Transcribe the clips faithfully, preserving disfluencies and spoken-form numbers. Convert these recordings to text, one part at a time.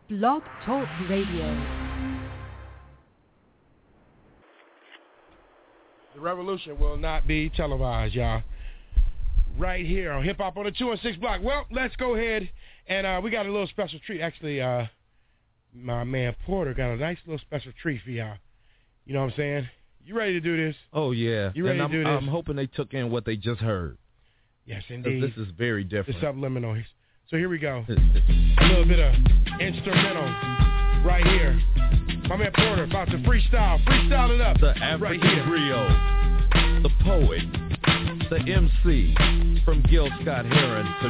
Blog Talk Radio. The revolution will not be televised, y'all. Right here on Hip Hop on the two and six block. Well, let's go ahead and uh, we got a little special treat. Actually, uh, my man Porter got a nice little special treat for y'all. You know what I'm saying? You ready to do this? Oh, yeah. You ready and to I'm, do this? I'm hoping they took in what they just heard. Yes, indeed. This is very different. The subliminal. So here we go. A little bit of instrumental right here. My man Porter about to freestyle. Freestyle it up. The African right griot. The poet. The M C. From Gil Scott-Heron to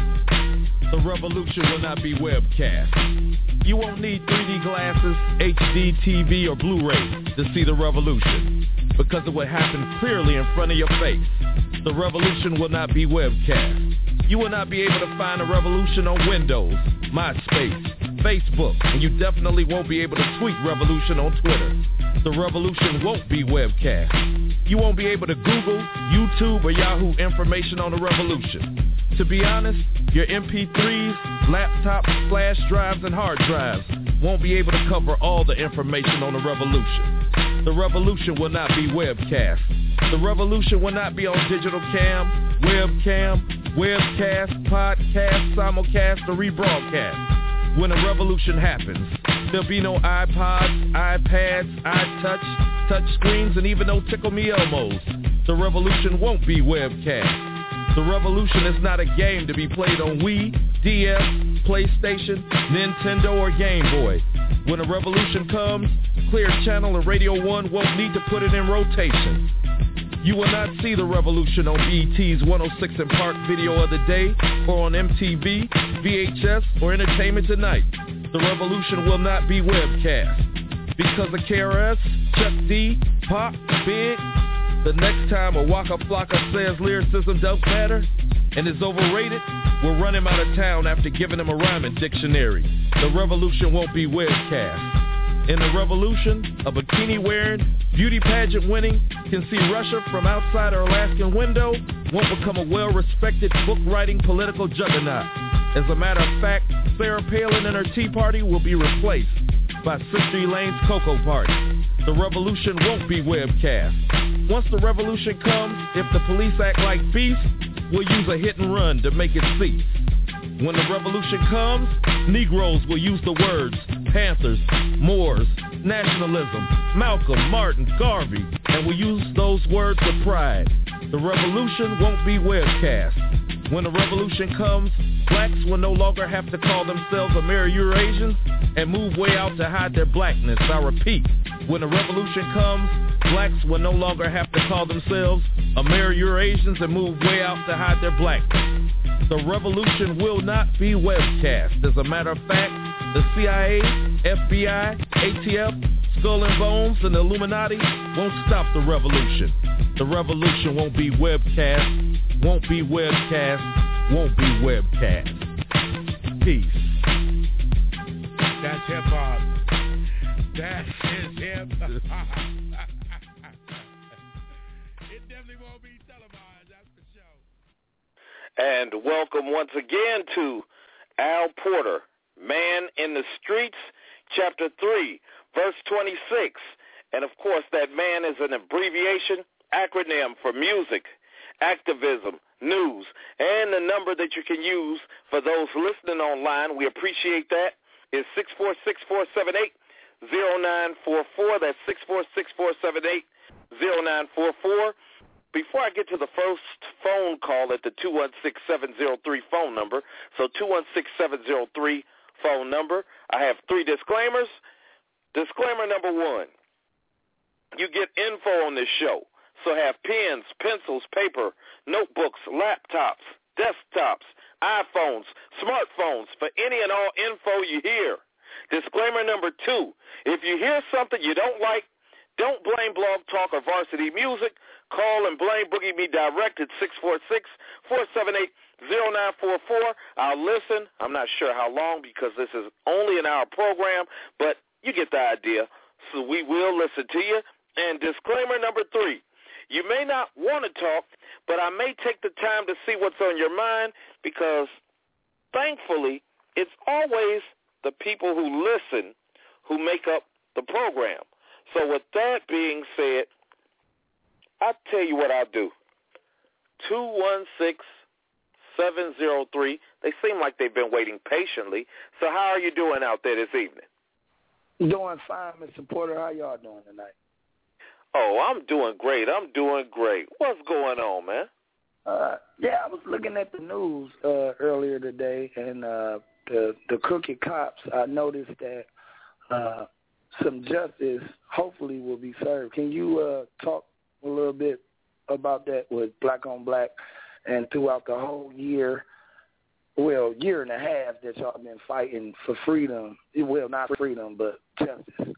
me. The revolution will not be webcast. You won't need three D glasses, H D T V, or Blu-ray to see the revolution, because it will happen clearly in front of your face. The revolution will not be webcast. You will not be able to find a revolution on Windows, MySpace, Facebook, and you definitely won't be able to tweet revolution on Twitter. The revolution won't be webcast. You won't be able to Google, YouTube, or Yahoo information on the revolution. To be honest, your M P threes, laptops, flash drives, and hard drives won't be able to cover all the information on the revolution. The revolution will not be webcast. The revolution will not be on digital cam, webcam, webcast, podcast, simulcast, or rebroadcast. When a revolution happens, there'll be no iPods, iPads, iTouch, touch screens, and even no Tickle Me Elmos. The revolution won't be webcast. The revolution is not a game to be played on Wii, D S, PlayStation, Nintendo, or Game Boy. When a revolution comes, Clear Channel and Radio one won't need to put it in rotation. You will not see the revolution on B E T's one oh six and Park Video of the Day, or on M T V, V H S, or Entertainment Tonight. The revolution will not be webcast. Because of K R S, Chuck D, Pop, Big, the next time a Waka Flocka says lyricism don't matter and is overrated, we'll run him out of town after giving him a rhyming dictionary. The revolution won't be webcast. In the revolution, a bikini-wearing, beauty pageant-winning, can see Russia from outside her Alaskan window won't become a well-respected book-writing political juggernaut. As a matter of fact, Sarah Palin and her Tea Party will be replaced by Sister Elaine's Cocoa Party. The revolution won't be webcast. Once the revolution comes, if the police act like beasts, we'll use a hit and run to make it cease. When the revolution comes, Negroes will use the words Panthers, Moors, nationalism, Malcolm, Martin, Garvey, and will use those words with pride. The revolution won't be webcast. When the revolution comes, blacks will no longer have to call themselves Ameri-Eurasians and move way out to hide their blackness. I repeat, when the revolution comes, blacks will no longer have to call themselves Ameri-Eurasians and move way out to hide their blackness. The revolution will not be webcast. As a matter of fact, the C I A, F B I, A T F, Skull and Bones, and the Illuminati won't stop the revolution. The revolution won't be webcast, won't be webcast, won't be webcast. Peace. That's hip-hop. That is hip-hop. It definitely won't be televised, that's for sure. And welcome once again to Al Porter, Man in the Streets, Chapter three, Verse twenty-six. And, of course, that man is an abbreviation, acronym for music, activism, news, and the number that you can use for those listening online. We appreciate that. Is six four six, four seven eight, zero nine four four. That's six four six, four seven eight, zero nine four four. Before I get to the first phone call at the two one six, seven zero three phone number, so two one six, seven zero three phone number, I have three disclaimers. Disclaimer number one, you get info on this show, so have pens, pencils, paper, notebooks, laptops, desktops, iPhones, smartphones for any and all info you hear. Disclaimer number two, if you hear something you don't like, don't blame Blog Talk or Varsity Music. Call and blame Boogie Me Direct at six four six, four seven eight, zero nine four four. I'll listen. I'm not sure how long because this is only an hour program, but you get the idea. So we will listen to you. And disclaimer number three, you may not want to talk, but I may take the time to see what's on your mind because, thankfully, it's always the people who listen who make up the program. So with that being said, I'll tell you what I'll do. two one six, seven zero three. They seem like they've been waiting patiently. So how are you doing out there this evening? Doing fine, Mister Porter. How y'all doing tonight? Oh, I'm doing great. I'm doing great. What's going on, man? Uh, yeah, I was looking at the news uh, earlier today, and uh, the the crooked cops. I noticed that uh, some justice hopefully will be served. Can you uh, talk a little bit about that with Black on Black and throughout the whole year, well, year and a half that y'all been fighting for freedom? Well, not freedom, but justice.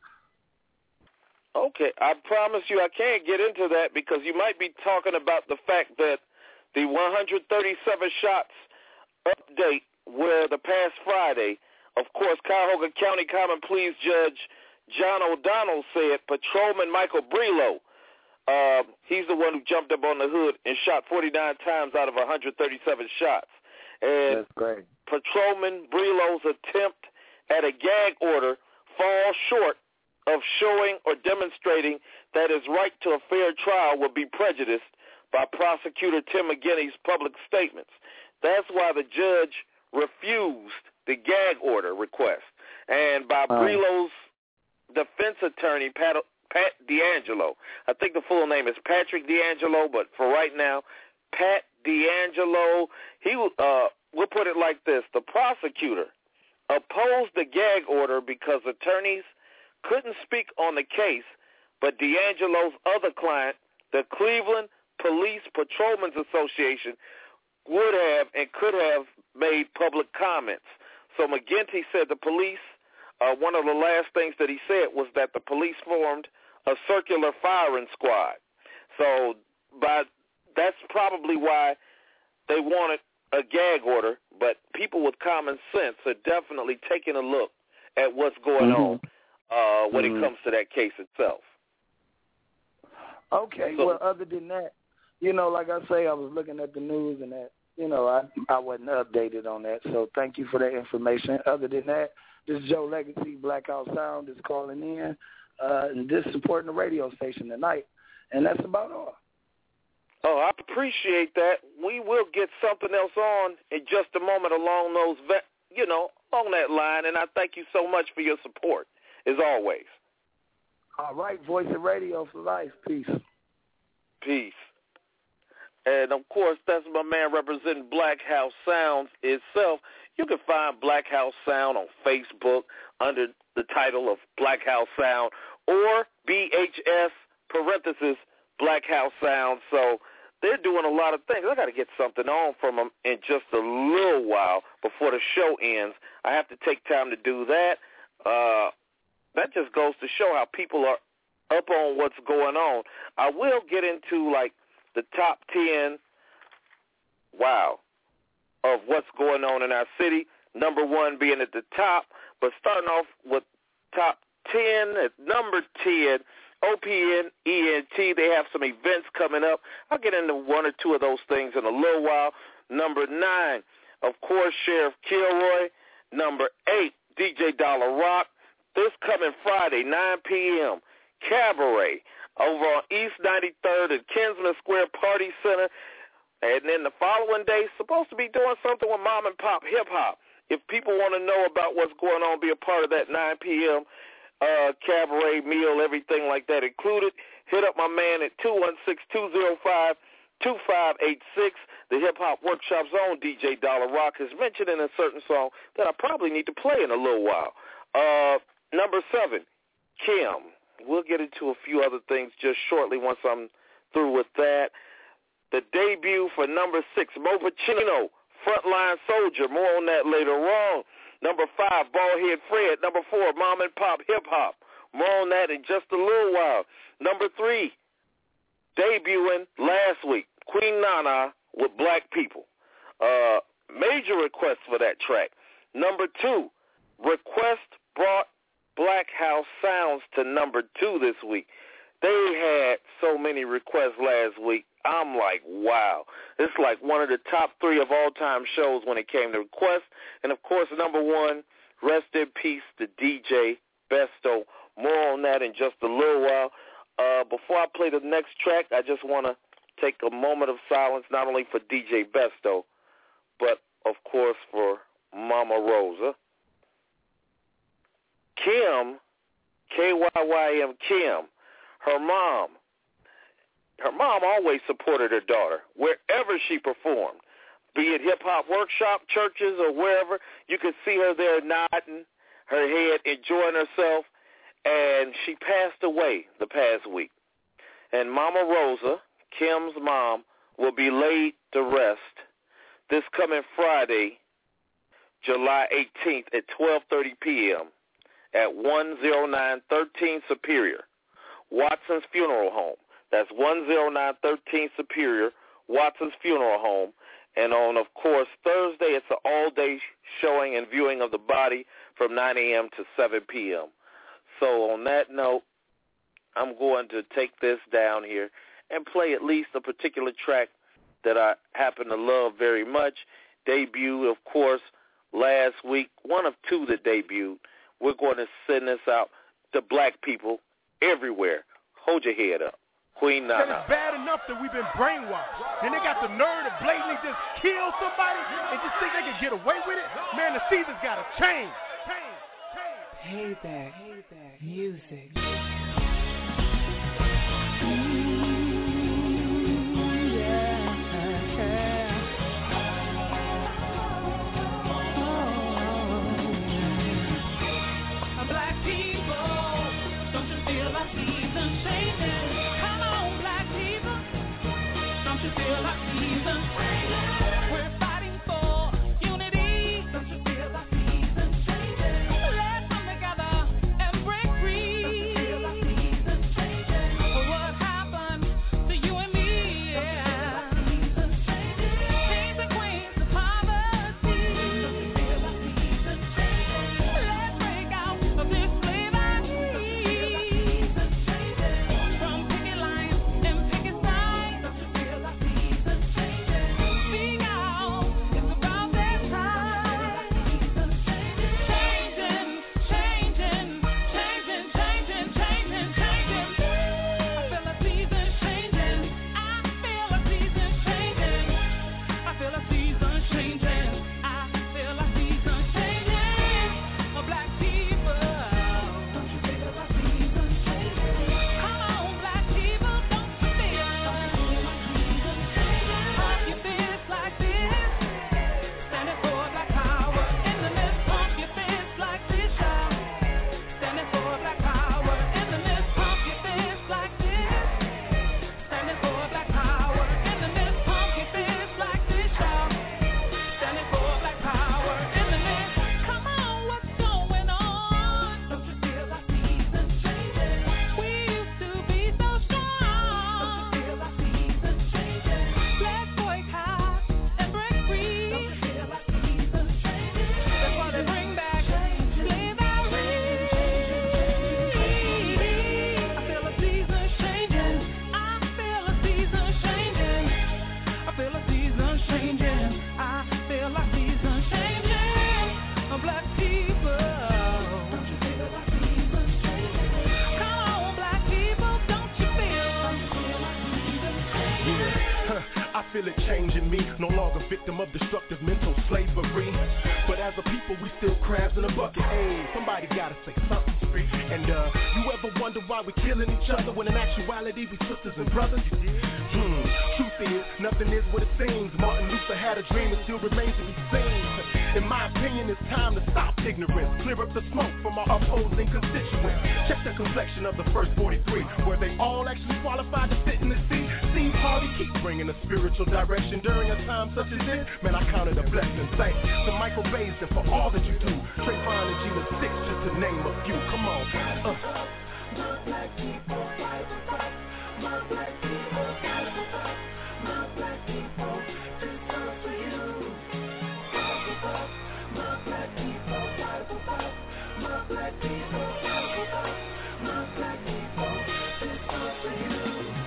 Okay, I promise you I can't get into that because you might be talking about the fact that the one hundred thirty-seven shots update where the past Friday, of course, Cuyahoga County Common Pleas Judge John O'Donnell said Patrolman Michael Brelo, uh, he's the one who jumped up on the hood and shot forty-nine times out of one hundred thirty-seven shots. And That's great. Patrolman Brelo's attempt at a gag order falls short of showing or demonstrating that his right to a fair trial would be prejudiced by prosecutor Tim McGinney's public statements. That's why the judge refused the gag order request. And by uh, Brelo's defense attorney, Pat, Pat D'Angelo, I think the full name is Patrick D'Angelo, but for right now, Pat D'Angelo, he, uh, we'll put it like this. The prosecutor opposed the gag order because attorneys couldn't speak on the case, but D'Angelo's other client, the Cleveland Police Patrolmen's Association, would have and could have made public comments. So McGinty said the police, uh, one of the last things that he said was that the police formed a circular firing squad. So by, that's probably why they wanted a gag order, but people with common sense are definitely taking a look at what's going mm-hmm. on uh, when mm-hmm. it comes to that case itself. Okay, so, well, other than that, you know, like I say, I was looking at the news and that, you know, I I wasn't updated on that, so thank you for that information. Other than that, this is Joe Legacy, Black House Sound is calling in, uh, and just supporting the radio station tonight, and that's about all. Oh, I appreciate that. We will get something else on in just a moment along those, you know, along that line, and I thank you so much for your support, as always. All right, Voice of Radio for life. Peace. Peace. And, of course, that's my man representing Black House Sounds itself. You can find Black House Sound on Facebook under the title of Black House Sound or B H S parenthesis Black House Sound. So they're doing a lot of things. I got to get something on from them in just a little while before the show ends. I have to take time to do that. Uh, that just goes to show how people are up on what's going on. I will get into, like, the top ten, wow, of what's going on in our city, number one being at the top, but starting off with top ten, at number ten, O P N E N T, they have some events coming up. I'll get into one or two of those things in a little while. Number nine, of course, Sheriff Kilroy. Number eight, D J Dollar Rock. This coming Friday, nine p.m., Cabaret over on East ninety-third at Kinsman Square Party Center. And then the following day, supposed to be doing something with Mom and Pop Hip Hop. If people want to know about what's going on, be a part of that nine p.m. Uh, cabaret meal, everything like that included, hit up my man at two one six, two oh five, two five eight six. The Hip Hop Workshop's own D J Dollar Rock is mentioned in a certain song that I probably need to play in a little while. Uh, number seven, Kim. We'll get into a few other things just shortly once I'm through with that. The debut for number six, Mo Pacino, Frontline Soldier. More on that later on. Number five, Ballhead Fred. Number four, Mom and Pop Hip Hop. More on that in just a little while. Number three, debuting last week, Queen Nana with Black People. Uh, major request for that track. Number two, request brought Black House Sounds to number two this week. They had so many requests last week. I'm like, wow. It's like one of the top three of all-time shows when it came to requests. And, of course, number one Rest in peace to D J Besto. More on that in just a little while. Uh, before I play the next track, I just want to take a moment of silence, not only for D J Besto, but, of course, for Mama Rosa. Kim, K Y Y M Kim, her mom, her mom always supported her daughter wherever she performed, be it hip-hop workshop, churches, or wherever. You could see her there nodding her head, enjoying herself, and she passed away the past week. And Mama Rosa, Kim's mom, will be laid to rest this coming Friday, July eighteenth at twelve thirty p.m. at one oh nine thirteen Superior, Watson's Funeral Home. That's one oh nine thirteen Superior, Watson's Funeral Home. And on, of course, Thursday, it's an all-day showing and viewing of the body from nine a.m. to seven p.m. So on that note, I'm going to take this down here and play at least a particular track that I happen to love very much. Debuted, of course, last week, one of two that debuted. We're going to send this out to black people everywhere. Hold your head up. Queen Nana. It's bad enough that we've been brainwashed. Then they got the nerve to blatantly just kill somebody and just think they can get away with it. Man, the season's got to change. Change. Change. Payback. Payback. Music. We're fighting for unity. Don't you feel like seasons changing? Let's come together and break free. Don't you feel like seasons changing? What happened to you and me? Yeah. Seasons changing. Kings and queens of poverty. Don't you feel like seasons changing? Let's break out of this slavery. Seasons changing. From picket lines and picket signs. Don't you feel like seasons changing? Speak out, it's about that time. Changing, changing, changing, changing, changing, changing. I feel a season changing. I feel a season changing. I feel a season changing. I feel a season changing. For black people, don't you feel a season changing? Come on, black people, don't you feel a season changing? Pump your fists like this, standing for black power. In the midst, pump your fists like this, y'all. Standing for black power. In the midst, pump your fists like this, standing for black power. In the midst, pump your fists like this, y'all. Standing for black power. In the midst, come on, what's going on? Don't you feel like seasons changing? We used to be so strong. Don't you feel like seasons changing? Let's boycott and break free. Don't you feel like seasons changing? That's why they bring back slavery. I feel a season changing. I feel a season changing. I feel a season changing. I feel a season changing. Oh, black people, don't you feel like seasons changing? Come on, black people, don't you feel? Don't you feel like seasons changing? I feel it changing me, no longer victim of destructive mental slavery. But as a people, we still crabs in a bucket. Hey, somebody gotta say something. And uh, you ever wonder why we're killing each other when in actuality we sisters and brothers? Hmm. Truth is, nothing is what it seems. Martin Luther had a dream that still remains to be seen. In my opinion, it's time to stop ignorance. Clear up the smoke from our opposing constituents. Check the complexion of the first forty-three. Were they all actually qualified to sit in the seat? Seems hard to keep bringing a spiritual direction during a time such as this. Man, I count it a blessing. Thanks to Michael Baisden for all that you do. Trayvon and Gina Six, just to name a few. Come on. Uh. My black people fight for us. My black people fight for us. My black people, this goes for you. Fight for us. My black people fight for us. My black people fight for us. My black people, this goes for you.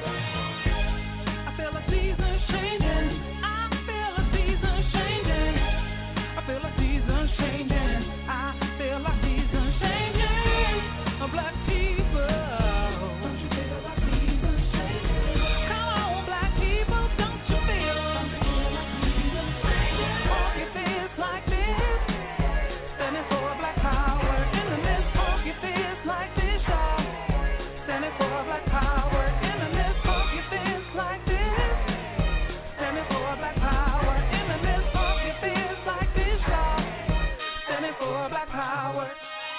I feel a season changing. I feel a season changing. I feel a season changing. I feel power.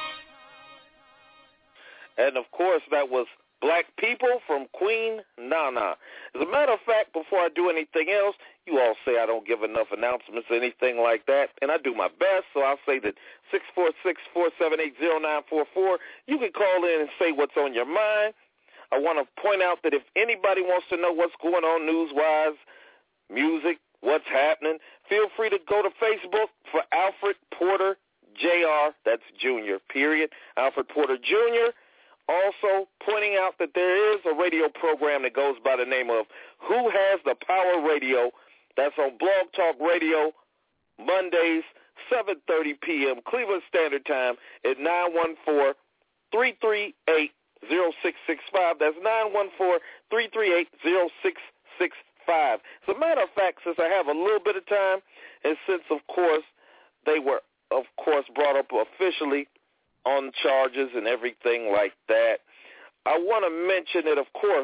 And, of course, that was Black People from Queen Nana. As a matter of fact, before I do anything else, you all say I don't give enough announcements or anything like that, and I do my best, so I'll say that six four six, four seven eight, zero nine four four, you can call in and say what's on your mind. I want to point out that if anybody wants to know what's going on news-wise, music, what's happening, feel free to go to Facebook for Alfred Porter J R, that's Junior, period, Alfred Porter Junior Also pointing out that there is a radio program that goes by the name of Who Has the Power Radio. That's on Blog Talk Radio, Mondays, seven thirty p.m. Cleveland Standard Time at nine one four, three three eight, zero six six five. That's nine one four, three three eight, zero six six five. As a matter of fact, since I have a little bit of time, and since, of course, they were, of course, brought up officially on charges and everything like that, I want to mention that, of course,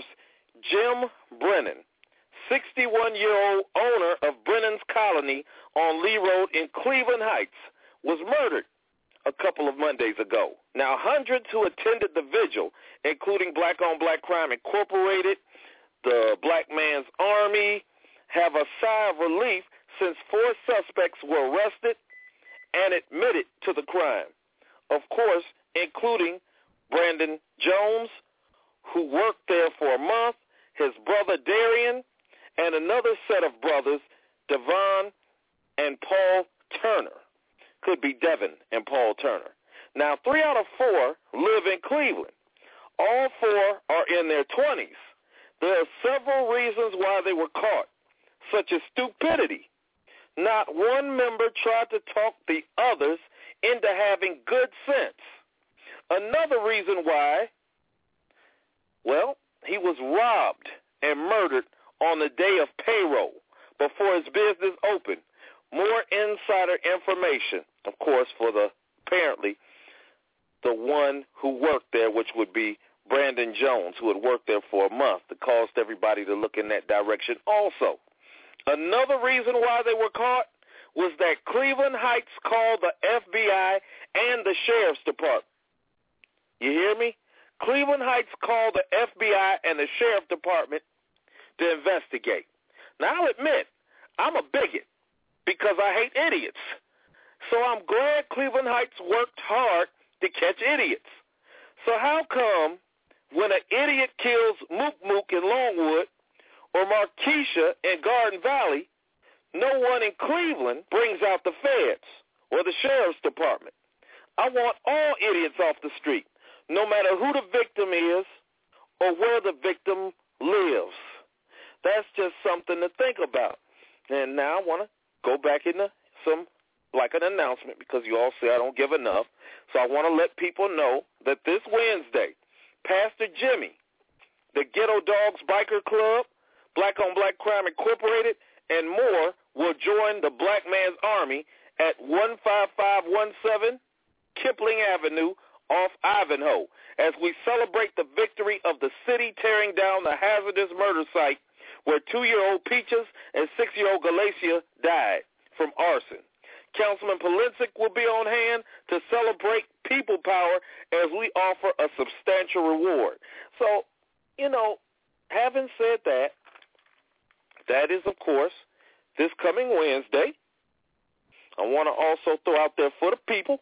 Jim Brennan, sixty-one-year-old owner of Brennan's Colony on Lee Road in Cleveland Heights, was murdered a couple of Mondays ago. Now, hundreds who attended the vigil, including Black on Black Crime Incorporated, the Black Man's Army, have a sigh of relief since four suspects were arrested and admitted to the crime. Of course, including Brandon Jones, who worked there for a month, his brother Darian, and another set of brothers, Devon and Paul Turner. Could be Devin and Paul Turner. Now, three out of four live in Cleveland. All four are in their twenties. There are several reasons why they were caught, such as stupidity. Not one member tried to talk the others into having good sense. Another reason why, well, he was robbed and murdered on the day of payroll before his business opened. More insider information, of course, for the apparently the one who worked there, which would be Brandon Jones, who had worked there for a month, that caused everybody to look in that direction also. Another reason why they were caught was that Cleveland Heights called the F B I and the Sheriff's Department. You hear me? Cleveland Heights called the F B I and the Sheriff's Department to investigate. Now, I'll admit, I'm a bigot because I hate idiots. So I'm glad Cleveland Heights worked hard to catch idiots. So how come when an idiot kills Mook Mook in Longwood or Markeisha in Garden Valley, no one in Cleveland brings out the feds or the Sheriff's Department? I want all idiots off the street, no matter who the victim is or where the victim lives. That's just something to think about. And now I want to go back into some, like an announcement, because you all say I don't give enough. So I want to let people know that this Wednesday, Pastor Jimmy, the Ghetto Dogs Biker Club, Black on Black Crime Incorporated, and more will join the Black Man's Army at one five five one seven Kipling Avenue off Ivanhoe as we celebrate the victory of the city tearing down the hazardous murder site where two-year-old Peaches and six-year-old Galacia died from arson. Councilman Polensek will be on hand to celebrate people power as we offer a substantial reward. So, you know, having said that, that is, of course, this coming Wednesday. I want to also throw out there for the people,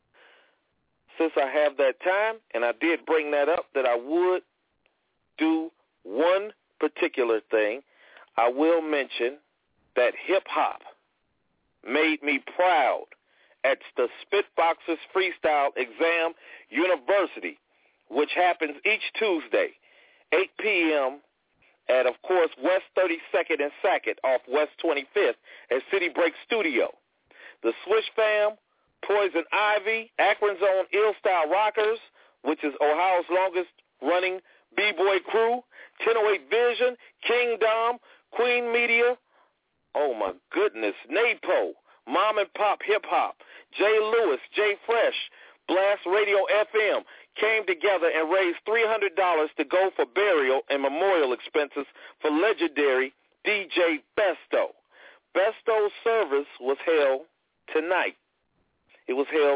since I have that time, and I did bring that up, that I would do one particular thing. I will mention that hip-hop made me proud at the Spitboxers Freestyle Exam University, which happens each Tuesday, eight p.m., at, of course, West thirty-second and Sackett off West twenty-fifth at City Break Studio. The Swish Fam, Poison Ivy, Akron's own Ill Style Rockers, which is Ohio's longest-running B-boy crew, ten oh eight Vision, King Dom, Queen Media, oh my goodness, NAPO, Mom and Pop Hip Hop, Jay Lewis, Jay Fresh, Blast Radio F M, came together and raised three hundred dollars to go for burial and memorial expenses for legendary D J Besto. Besto's service was held tonight. It was held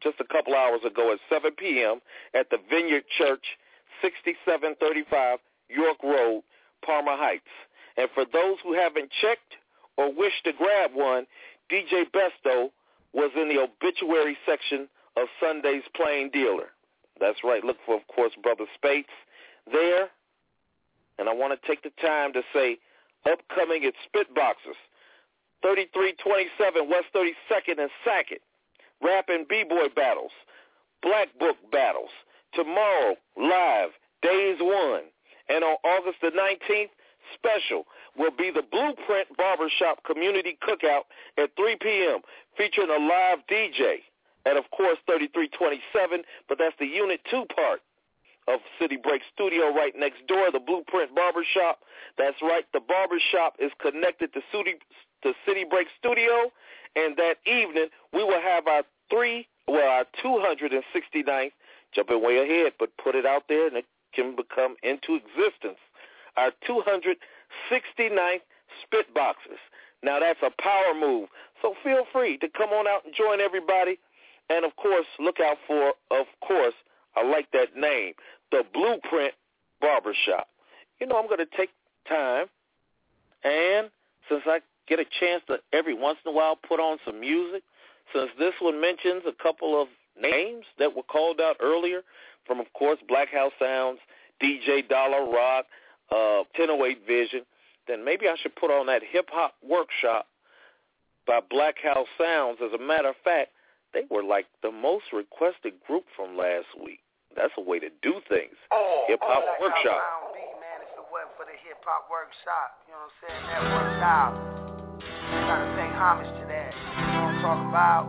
just a couple hours ago at seven p.m. at the Vineyard Church, sixty-seven thirty-five York Road, Palmer Heights. And for those who haven't checked or wish to grab one, D J Besto was in the obituary section of Sunday's Plain Dealer. That's right. Look for, of course, Brother Spates there. And I want to take the time to say upcoming at Spitboxers, thirty-three twenty-seven West thirty-second and Sackett, rap and b-boy battles, Black Book battles. Tomorrow, live, Days One. And on August the nineteenth, special will be the Blueprint Barbershop Community Cookout at three p.m. featuring a live D J at, of course, thirty-three twenty-seven, but that's the Unit two part of City Break Studio right next door, the Blueprint Barbershop. That's right, the barbershop is connected to City, to City Break Studio, and that evening we will have our three, well, our two hundred sixty-ninth, jumping way ahead, but put it out there and it can become into existence, our two hundred sixty-ninth Spitboxers. Now, that's a power move, so feel free to come on out and join everybody. And, of course, look out for, of course, I like that name, the Blueprint Barbershop. You know, I'm going to take time, and since I get a chance to every once in a while put on some music, since this one mentions a couple of names that were called out earlier from, of course, Black House Sounds, D J Dollar Rock, uh, ten oh eight Vision, then maybe I should put on that hip-hop workshop by Black House Sounds. As a matter of fact, they were like the most requested group from last week. That's a way to do things. Oh, hip-hop oh, workshop. B, man, if it wasn't for the hip-hop workshop, you know what I'm saying, that worked out. Gotta pay homage to that. You know what I'm talking about?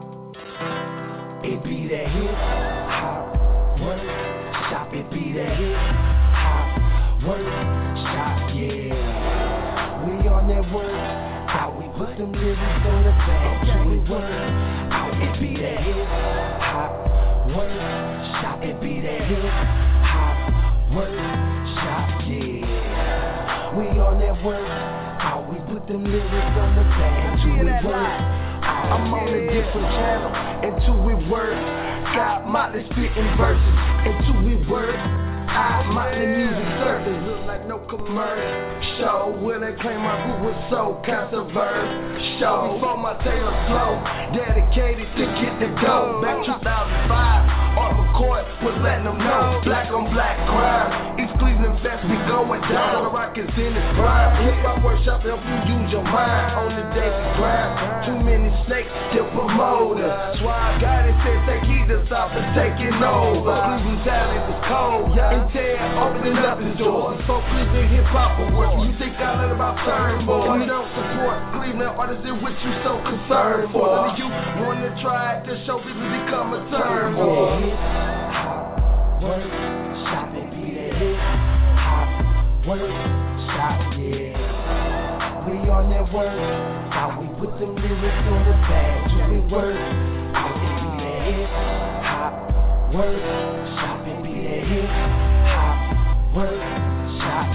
It be that hip-hop workshop. It be that hip-hop workshop, yeah. We on that work, how we put them lyrics on the back. So we work out. It be that hip-hop workshop. It be that hip-hop workshop, yeah. We on that work, how we put them lyrics on the back. So we work out. I'm on a different channel, until we work. Got Motley spitting verses, until we work. I Motley music surface, look like no commercial. Show where they claim my group was so controversial. Show before my Taylor flow, dedicated to get the dough. Back two thousand five, Art McCoy was letting them know. Black on black crime, East Cleveland fest be going down. The rock is in its prime. Hip hop workshop help you use your mind on the daily grind. Too many snakes to promote us. That's why I got it said they keep us off and taking over. Cleveland talent is cold. Ted opening up his doors. So Cleveland hip-hop awards. You think I let about turn boys? We don't support Cleveland artists in which you so concerned for. None of you want to try it to show people become a turn boy. Hip-hop workshop, it be that hip-hop workshop, yeah. We on that work, how we put them lyrics on the page. We work out, it be that hip-hop workshop, it be that hip-hop workshop,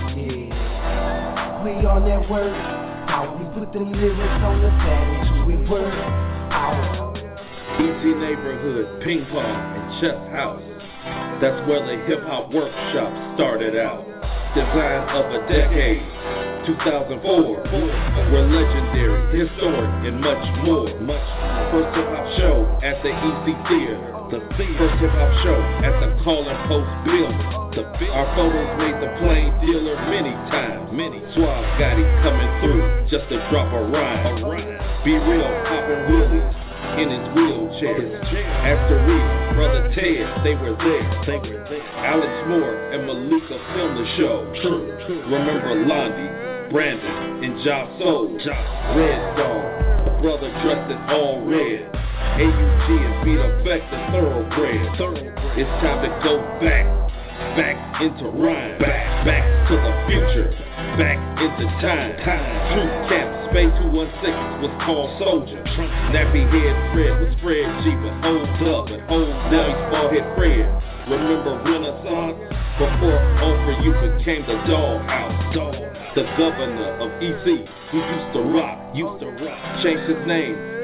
yeah. We on that work, how we put them lyrics on the page. We work out. Easy Neighborhood, Ping Pong, and Chess House. That's where the Hip Hop Workshop started out. Design of a decade, two thousand four. We're legendary, historic, and much more. Much First hip hop show at the E C Theater. The first hip hop show at the Calling Post Building. Our photos made the Plain Dealer many times. Many Suave got it coming through just to drop a rhyme. Be real, popping wheelies in his wheelchair. Asteria, Brother Ted, they were there. They were there. Alex Moore and Malika filmed the show. True. Remember Londi, Brandon, and Job Soul. Red Dog, a brother dressed in all red. A U G and Beat Effect and Thoroughbred. It's time to go back, back into rhyme, back, back to the future, back into time. True Cap, Space two one six was called Soldier. Nappy Head Fred was Fred G, but hold up and hold now he's Ballhead Fred. Remember Renaissance? Before On For You became the Dollhouse. The governor of E C, who used to rock, used to rock, changed his name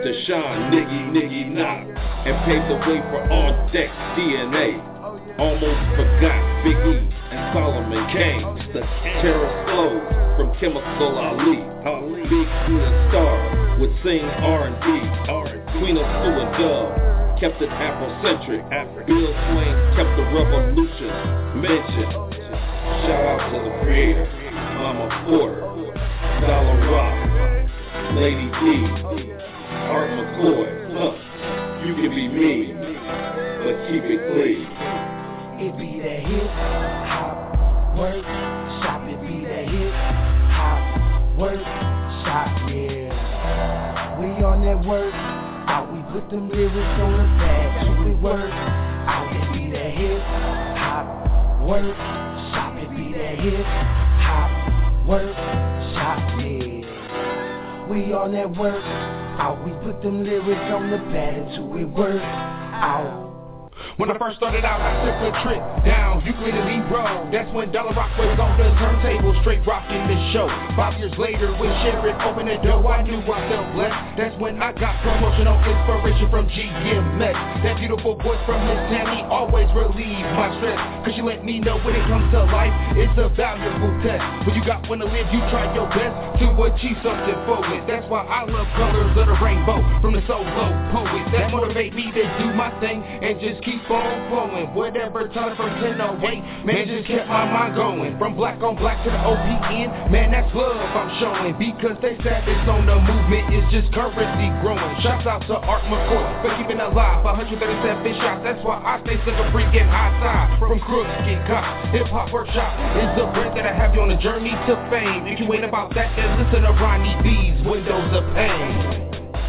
Deshaun, Niggy, Niggy, Knock, and paved the way for on deck D N A. Almost forgot Big E and Solomon Kane. The terror flows from Chemical Ali. Big E the star would sing R and B. Queen of Sue and Dub kept it Afrocentric. Bill Swain kept the revolution mentioned. Shout out to the creator, Mama Porter, Dollar Rock, Lady D, Art McCoy. Huh. You can be mean, but keep it clean. It be that hip hop work shop. It be that hip hop work shop. Yeah, we on that work out. We put them lyrics on the pad. So we work out. It be that hip hop work shop. It be that hip hop work shop. Yeah, we on that work out. We put them lyrics on the pad until we work out. When I first started out, I took a trip down Euclid and Ebro. That's when Dollar Rock was on the turntable, straight rocking the show. Five years later, when Sheriff opened the door, I knew I felt blessed. That's when I got promotional inspiration from G M S. That beautiful voice from Miss Tammy always relieved my stress, cause she let me know when it comes to life, it's a valuable test. When you got one to live, you try your best to achieve something for it. That's why I love colors of the rainbow from the solo poet. That motivate me to do my thing and just keep on flowing. Whatever time from ten oh eight, man, just kept my mind going. From black on black to the O P N, man, that's love I'm showing. Because they said it's on the movement, it's just currency growing. Shouts out to Art McCoy for keeping alive one hundred thirty-seven shots. That's why I stay such a freaking high side. From crooks get cops, hip hop workshop is the bread that I have you on the journey to fame. If you ain't about that, then listen to Ronnie B's Windows of Pain.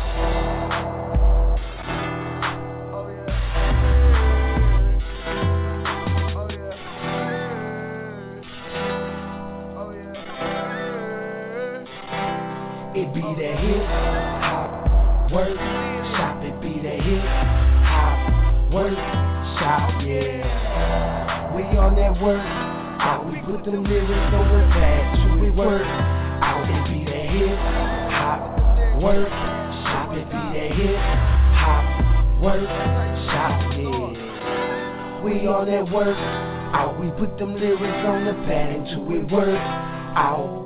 It be that hip hop work shop. It be that hip hop work shop. Yeah, we on that work out. We put them lyrics on the pad till we work out. It be that hip hop work shop. It be that hip hop work shop. Yeah, we on that work out. We put them lyrics on the pad until we work out.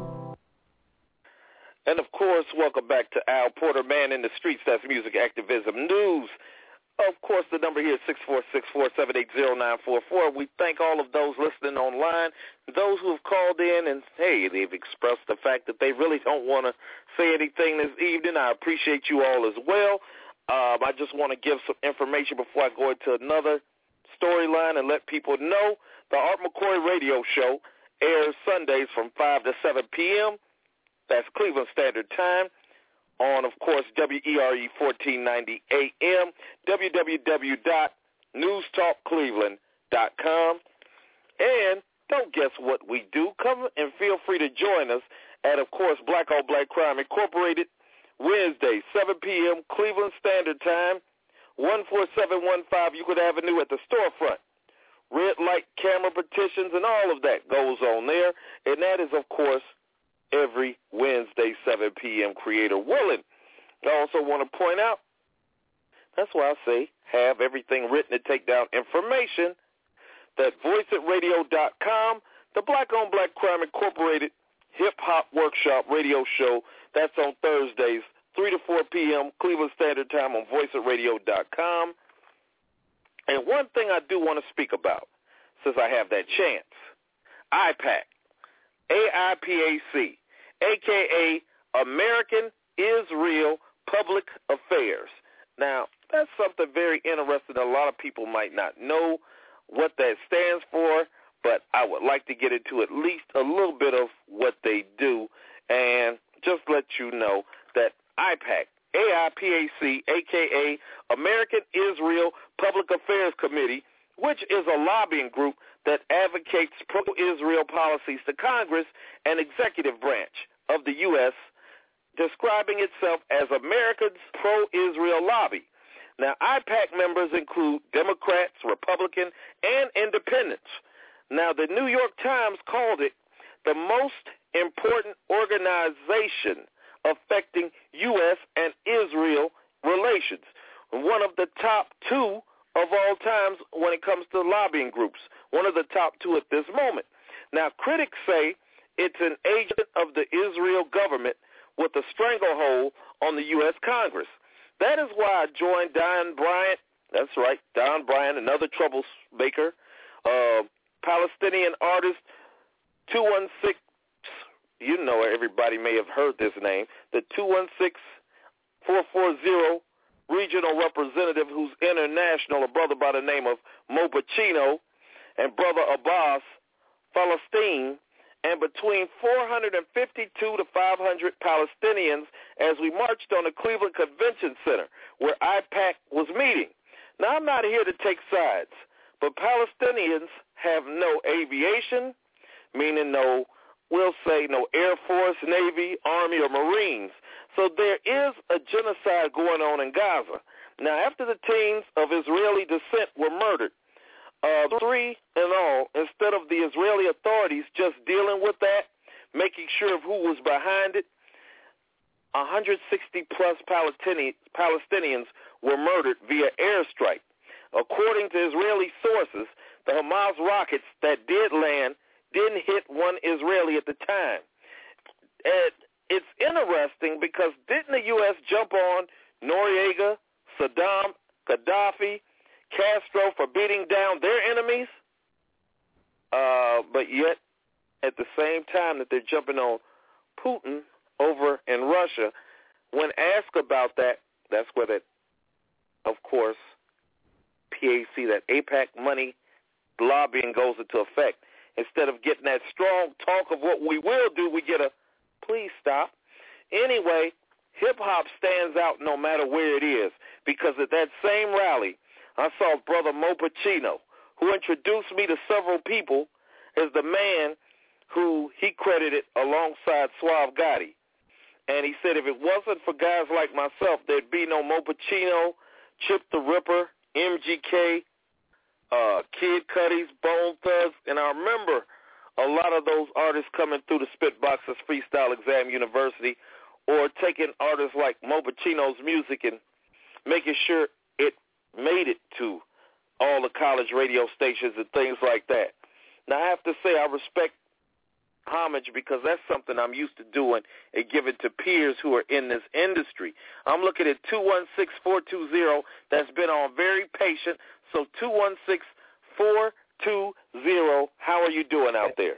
And, of course, welcome back to Al Porter, Man in the Streets. That's Music Activism News. Of course, the number here is six four six, four seven eight, zero nine four four. We thank all of those listening online, those who have called in, and, hey, they've expressed the fact that they really don't want to say anything this evening. I appreciate you all as well. Um, I just want to give some information before I go into another storyline and let people know the Art McCoy radio show airs Sundays from five to seven p.m., That's Cleveland Standard Time on, of course, W E R E fourteen ninety A M, w w w dot news talk cleveland dot com. And don't guess what we do. Come and feel free to join us at, of course, Black on Black Crime Incorporated, Wednesday, seven p.m. Cleveland Standard Time, one four seven one five Euclid Avenue at the storefront. Red light camera petitions and all of that goes on there. And that is, of course, every Wednesday, seven p.m., creator willing. I also want to point out, that's why I say have everything written to take down information, that voice it radio dot com, the Black on Black Crime Incorporated Hip-Hop Workshop radio show, that's on Thursdays, three to four p.m., Cleveland Standard Time on voice it radio dot com. And one thing I do want to speak about, since I have that chance, I PAC, A I P A C, a k a. American Israel Public Affairs. Now, that's something very interesting. A lot of people might not know what that stands for, but I would like to get into at least a little bit of what they do and just let you know that I PAC, A I P A C, a k a. American Israel Public Affairs Committee, which is a lobbying group that advocates pro-Israel policies to Congress and executive branch of the U S, describing itself as America's pro-Israel lobby. Now, I PAC members include Democrats, Republicans, and independents. Now, the New York Times called it the most important organization affecting U S and Israel relations, one of the top two of all times when it comes to lobbying groups, one of the top two at this moment. Now, critics say it's an agent of the Israel government with a stranglehold on the U S Congress. That is why I joined Don Bryant. That's right, Don Bryant, another troublemaker, uh, Palestinian artist, two one six, you know, everybody may have heard this name, the two one six, four four zero regional representative who's international, a brother by the name of Mo Pacino, and Brother Abbas, Palestine, and between four hundred fifty-two to five hundred Palestinians as we marched on the Cleveland Convention Center where I PAC was meeting. Now, I'm not here to take sides, but Palestinians have no aviation, meaning no, we'll say no Air Force, Navy, Army, or Marines. So there is a genocide going on in Gaza. Now, after the teens of Israeli descent were murdered, uh, three in all, instead of the Israeli authorities just dealing with that, making sure of who was behind it, one hundred sixty plus Palestinians were murdered via airstrike. According to Israeli sources, the Hamas rockets that did land didn't hit one Israeli at the time. And it's interesting because didn't the U S jump on Noriega, Saddam, Gaddafi, Castro for beating down their enemies? Uh, but yet, at the same time that they're jumping on Putin over in Russia, when asked about that, that's where that, of course, P A C, that AIPAC money lobbying goes into effect. Instead of getting that strong talk of what we will do, we get a, please stop. Anyway, hip-hop stands out no matter where it is, because at that same rally, I saw Brother Mo Pacino, who introduced me to several people as the man who he credited alongside Suave Gotti. And he said if it wasn't for guys like myself, there'd be no Mo Pacino, Chip the Ripper, M G K, uh, Kid Cudi's, Bone Thugs, and I remember a lot of those artists coming through the Spitboxers Freestyle Exam University, or taking artists like Mo Pacino's music and making sure it made it to all the college radio stations and things like that. Now, I have to say I respect homage because that's something I'm used to doing and giving to peers who are in this industry. I'm looking at two one six, four two zero. That's been on very patient. So two one six, four two zero. How are you doing out there?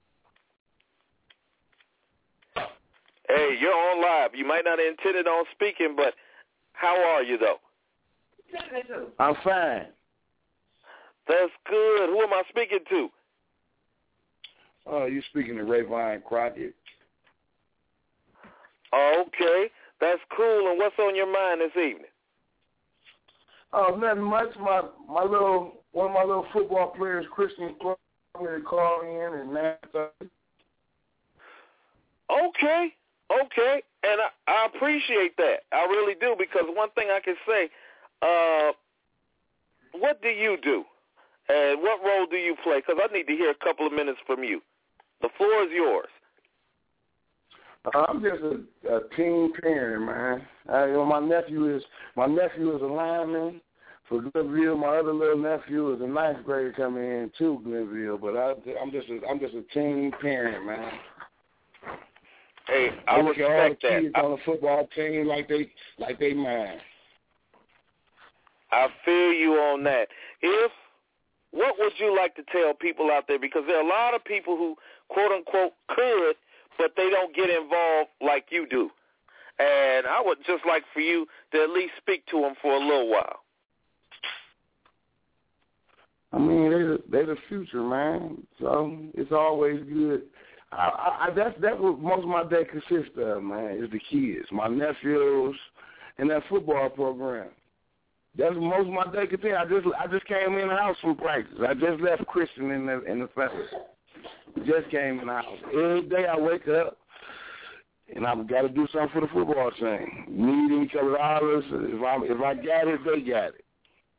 Hey, you're on live. You might not have intended on speaking, but how are you, though? I'm fine. That's good. Who am I speaking to? Oh, you're speaking to Rayvon Crockett. Okay, that's cool. And what's on your mind this evening? Oh, nothing much. My my little one of my little football players, Christian Clark, called in and now. Okay, okay, and I, I appreciate that. I really do, because one thing I can say, uh, what do you do, and what role do you play? Because I need to hear a couple of minutes from you. The floor is yours. I'm just a, a team parent, man. I, you know, my nephew is my nephew is a lineman for Glenville. My other little nephew is a ninth grader coming in to Glenville. But I, I'm just a, I'm just a team parent, man. Hey, I I look at all the respect kids that. on the football team like they like they mine. I feel you on that. If what would you like to tell people out there? Because there are a lot of people who, quote unquote, could, but they don't get involved like you do. And I would just like for you to at least speak to them for a little while. I mean, they're the, they're the future, man. So it's always good. I, I, that's that's what most of my day consists of, man. Is the kids, my nephews, and that football program. That's what most of my day consists. I just I just came in the house from practice. I just left Christian in the in the family. Just came in the house. Every day I wake up and I've got to do something for the football team. Need each other dollars. If I if I got it, they got it.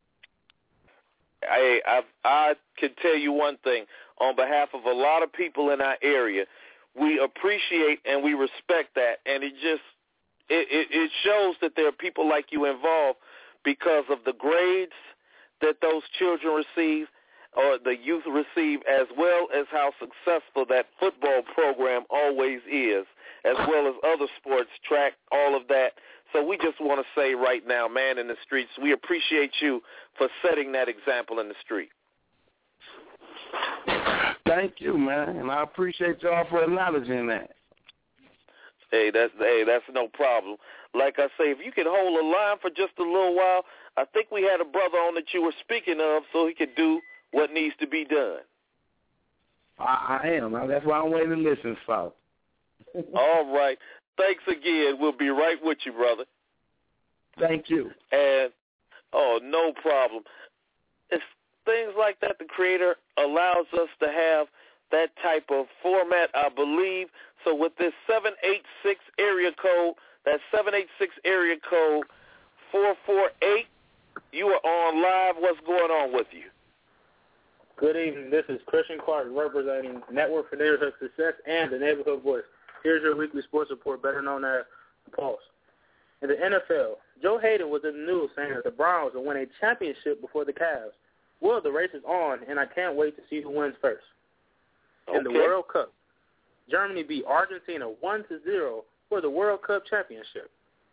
I, I I can tell you one thing. On behalf of a lot of people in our area, we appreciate and we respect that, and it just it, it, it shows that there are people like you involved because of the grades that those children receive or the youth receive, as well as how successful that football program always is, as well as other sports, track, all of that. So we just want to say right now, man in the streets, we appreciate you for setting that example in the street. Thank you, man, and I appreciate y'all for acknowledging that. Hey, that's hey, that's no problem. Like I say, if you could hold a line for just a little while, I think we had a brother on that you were speaking of, so he could do what needs to be done. I, I am. That's why I'm waiting to listen, folks. All right. Thanks again. We'll be right with you, brother. Thank you. And, oh, no problem. It's things like that the Creator allows us to have that type of format, I believe. So with this seven eight six area code, that seven eight six area code four four eight, you are on live. What's going on with you? Good evening. This is Christian Clark representing Network for Neighborhood Success and the Neighborhood Voice. Here's your weekly sports report, better known as The Pulse. In the N F L, Joe Hayden was in the news saying that the Browns will win a championship before the Cavs. Well, the race is on, and I can't wait to see who wins first. Okay. In the World Cup, Germany beat Argentina one to zero for the World Cup championship.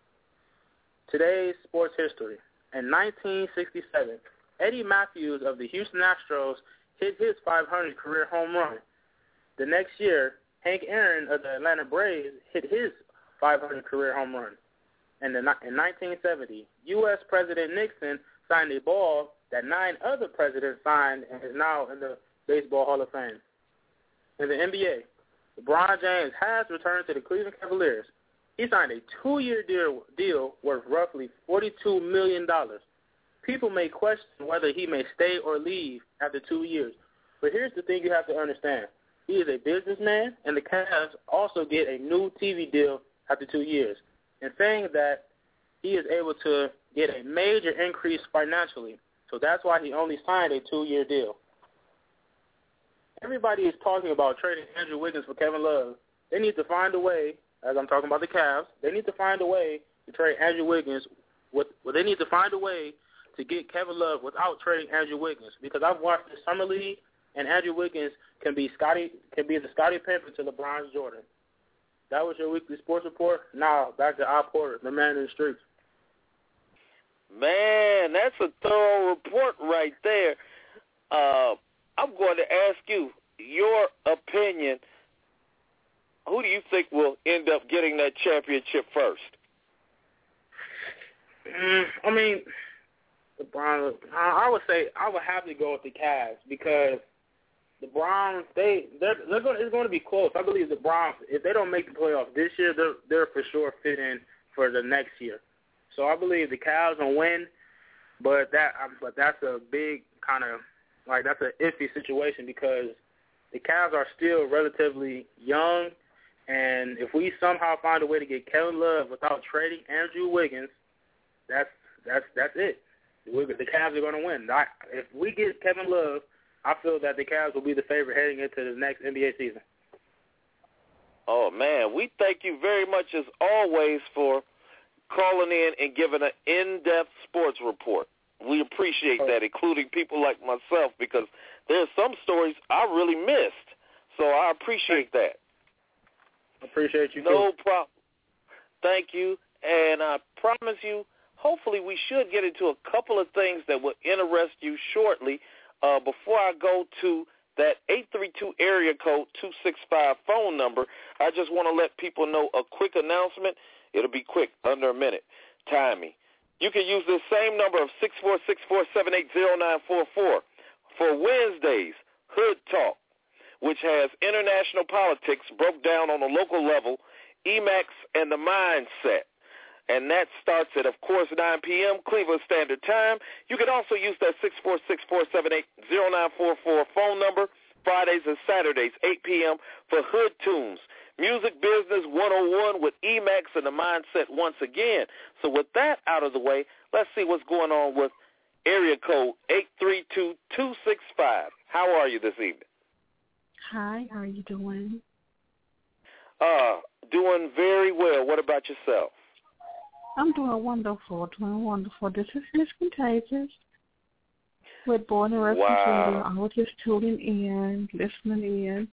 Today's sports history. In nineteen sixty-seven, Eddie Matthews of the Houston Astros hit his five hundredth career home run. The next year, Hank Aaron of the Atlanta Braves hit his five hundredth career home run. And in nineteen seventy, U S President Nixon signed a ball that nine other presidents signed and is now in the Baseball Hall of Fame. In the N B A, LeBron James has returned to the Cleveland Cavaliers. He signed a two-year deal, deal worth roughly forty-two million dollars. People may question whether he may stay or leave after two years. But here's the thing you have to understand. He is a businessman, and the Cavs also get a new T V deal after two years. And saying that, he is able to get a major increase financially. So that's why he only signed a two-year deal. Everybody is talking about trading Andrew Wiggins for Kevin Love. They need to find a way, as I'm talking about the Cavs, they need to find a way to trade Andrew Wiggins. With, well, they need to find a way to get Kevin Love without trading Andrew Wiggins, because I've watched the Summer League, and Andrew Wiggins can be Scotty, can be the Scottie Pippen to LeBron Jordan. That was your weekly sports report. Now, back to Al Porter, the man in the streets. Man, that's a thorough report right there. Uh, I'm going to ask you your opinion. Who do you think will end up getting that championship first? Mm, I mean, the Browns. I would say I would have to go with the Cavs because the Browns. They they're, they're going. It's going to be close. I believe the Browns. If they don't make the playoffs this year, they're they're for sure fit in for the next year. So I believe the Cavs will win, but that but that's a big kind of like that's an iffy situation because the Cavs are still relatively young, and if we somehow find a way to get Kevin Love without trading Andrew Wiggins, that's that's that's it. The Cavs are going to win. I, if we get Kevin Love, I feel that the Cavs will be the favorite heading into the next N B A season. Oh man, we thank you very much as always for calling in and giving an in-depth sports report. We appreciate that, including people like myself, because there's some stories I really missed. So I appreciate that. Appreciate you, No too. problem. Thank you. And I promise you, hopefully we should get into a couple of things that will interest you shortly. Uh, before I go to that eight three two area code two six five phone number, I just want to let people know a quick announcement. It'll be quick, under a minute. Timey. You can use this same number of six four six, four seven eight, zero nine four four for Wednesdays, Hood Talk, which has international politics broke down on a local level, E MAX, and the mindset. And that starts at, of course, nine p.m. Cleveland Standard Time. You can also use that six four six, four seven eight, zero nine four four phone number Fridays and Saturdays, eight p.m. for Hood Tunes. Music Business one oh one with E MAX and the mindset once again. So with that out of the way, let's see what's going on with area code eight three two, two six five. How are you this evening? Hi, how are you doing? Uh, doing very well. What about yourself? I'm doing wonderful, doing wonderful. This is Miss Contagious with Born and Raised Wow. I was just tuning in, listening in.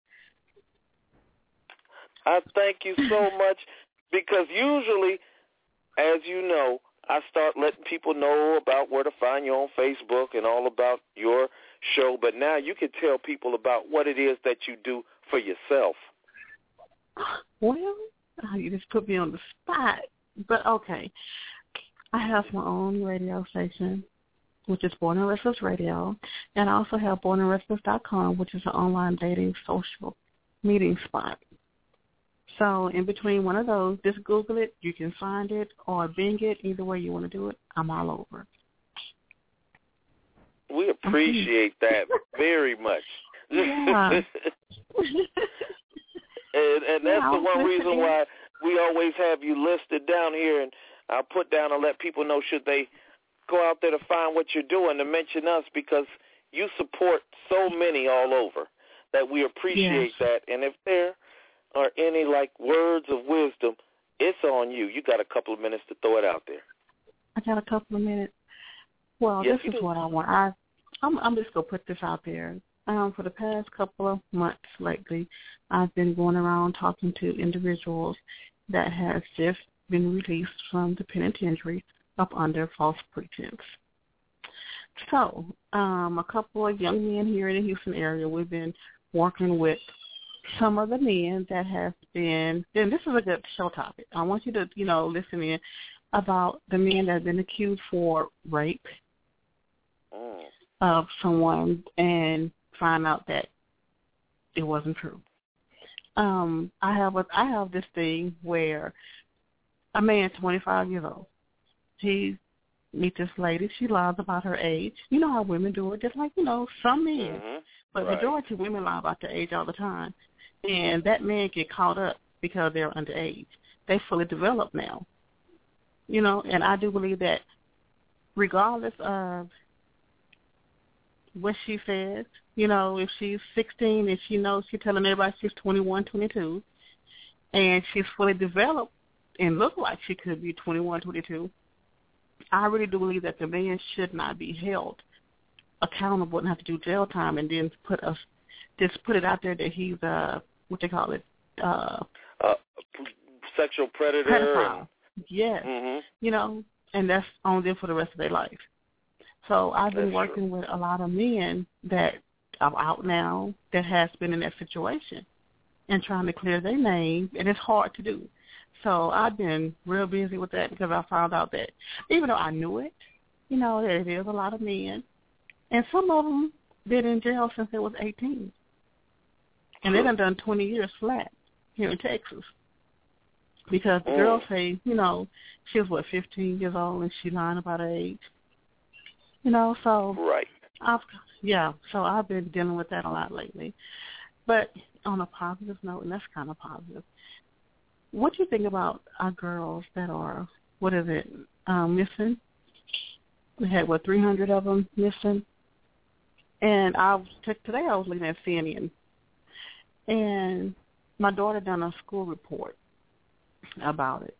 I thank you so much because usually, as you know, I start letting people know about where to find you on Facebook and all about your show, but now you can tell people about what it is that you do for yourself. Well, you just put me on the spot, but okay. I have my own radio station, which is Born and Restless Radio, and I also have born and restless dot com, which is an online dating social meeting spot. So in between one of those, just Google it. You can find it or Bing it. Either way you want to do it, I'm all over. We appreciate that very much. Yeah. and, and that's Yeah, the one reason listening. why we always have you listed down here, and I'll put down and let people know should they go out there to find what you're doing to mention us, because you support so many all over that we appreciate Yes. that. And if there are any, like, words of wisdom, it's on you. You got a couple of minutes to throw it out there. I got a couple of minutes. Well, Yes, this you is do. what I want. I, I'm, I'm just going to put this out there. Um, for the past couple of months lately, I've been going around talking to individuals that have just been released from the penitentiary up under false pretense. So um, a couple of young men here in the Houston area, we've been working with some of the men that have been, and this is a good show topic. I want you to, you know, listen in about the men that have been accused for rape Mm. of someone and find out that it wasn't true. Um, I have a, I have this thing where a man, twenty-five years old, he meet this lady. She lies about her age. You know how women do it, just like, you know, some men. Mm-hmm. But Right. majority of women lie about their age all the time. And that man get caught up because they're underage. They fully developed now. You know, and I do believe that regardless of what she says, you know, if she's sixteen and she knows she's telling everybody she's twenty-one, twenty-two, and she's fully developed and look like she could be twenty-one, twenty-two, I really do believe that the man should not be held accountable and have to do jail time and then put us just put it out there that he's uh what they call it uh, uh sexual predator. pedophile. Yes, Mm-hmm. you know, and that's on them for the rest of their life. So I've been That's working with a lot of men that are out now that has been in that situation and trying to clear their name, and it's hard to do. So I've been real busy with that because I found out that even though I knew it, you know, there is a lot of men, and some of them been in jail since they was eighteen. And they done done twenty years flat here in Texas. Because the Mm. girl say, you know, she was, what, fifteen years old and she lying about her age. You know, so Right. I've, yeah, so I've been dealing with that a lot lately. But on a positive note, and that's kind of positive, what do you think about our girls that are, what is it, um, missing? We had, what, three hundred of them missing? And I was, t- today I was looking at C N N, and my daughter done a school report about it.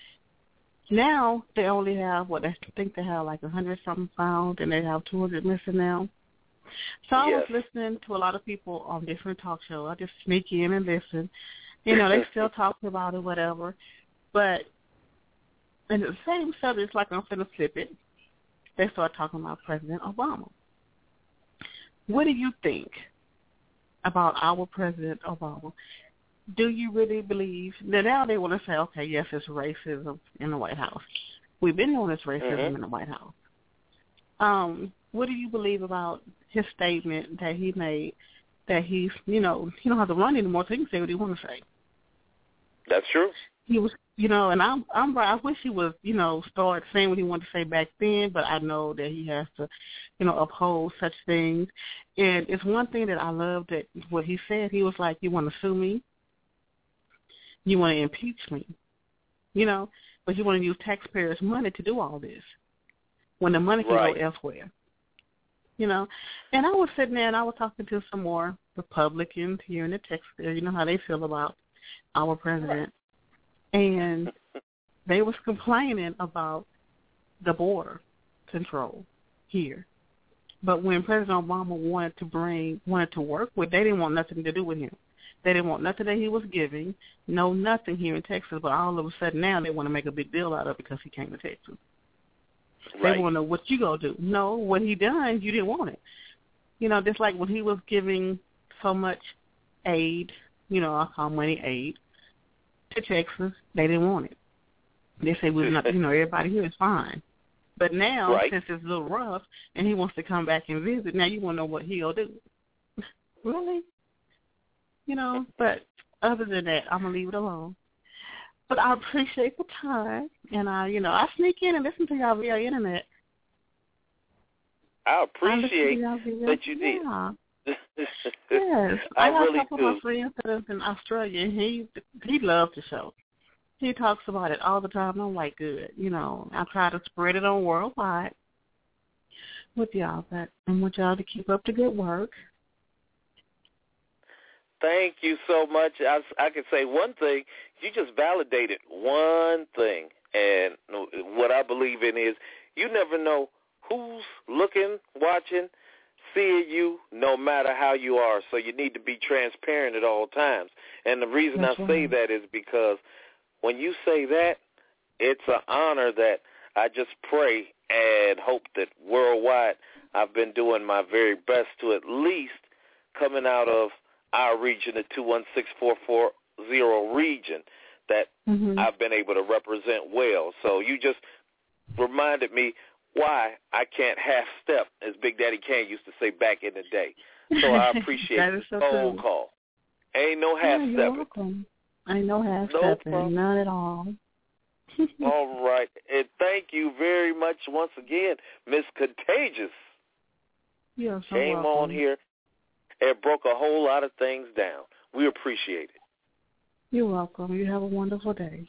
Now they only have, what, I think they have like one hundred something found, and they have two hundred missing now. So I was Yes. listening to a lot of people on different talk shows. I just sneak in and listen. You know, they still talking about it, whatever. But in the same subject, like I'm going to flip it, they start talking about President Obama. What do you think about our President Obama? Do you really believe that now they want to say, okay, yes, it's racism in the White House. We've been knowing it's racism Mm-hmm. in the White House. Um, what do you believe about his statement that he made that he's, you know, he don't have to run anymore, so he can say what he want to say? That's true. He was, you know, and I'm, I'm right. I wish he was, you know, start saying what he wanted to say back then, but I know that he has to, you know, uphold such things. And it's one thing that I love that what he said. He was like, "You want to sue me? You want to impeach me, you know, but you want to use taxpayers' money to do all this when the money can Right. go elsewhere." You know, and I was sitting there and I was talking to some more Republicans here in the Texas area. You know how they feel about our president. And they was complaining about the border control here. But when President Obama wanted to bring, wanted to work with, they didn't want nothing to do with him. They didn't want nothing that he was giving, no nothing here in Texas. But all of a sudden now they want to make a big deal out of it because he came to Texas. Right. They want to know what you gonna do. No, what he done, you didn't want it. You know, just like when he was giving so much aid, you know, I call money aid, to Texas, they didn't want it. They say, we're not, you know, everybody here is fine. But now, right. since it's a little rough and he wants to come back and visit, now you want to know what he'll do. Really? You know, but other than that, I'm going to leave it alone. But I appreciate the time, and I, you know, I sneak in and listen to y'all via internet. I appreciate I via, that you yeah. did. Yes. I, I got really a couple do. of my friends that is in Australia, and he, he loves the show. He talks about it all the time. I'm like, good. You know, I try to spread it on worldwide with y'all, but I want y'all to keep up the good work. Thank you so much. I, I can say one thing. You just validated one thing, and what I believe in is you never know who's looking, watching, seeing you, no matter how you are. So you need to be transparent at all times. And the reason That's I right. say that is because when you say that, it's an honor that I just pray and hope that worldwide I've been doing my very best to at least coming out of our region, the two one six four four zero region, that mm-hmm. I've been able to represent well. So you just reminded me why I can't half-step, as Big Daddy Kane used to say back in the day. So I appreciate the so phone true. call. Ain't no Yeah, you're half-stepping. welcome. Ain't no half-stepping, No none at all. All right. And thank you very much once again, Miss Contagious. You're so Came welcome. on here and broke a whole lot of things down. We appreciate it. You're welcome. You have a wonderful day.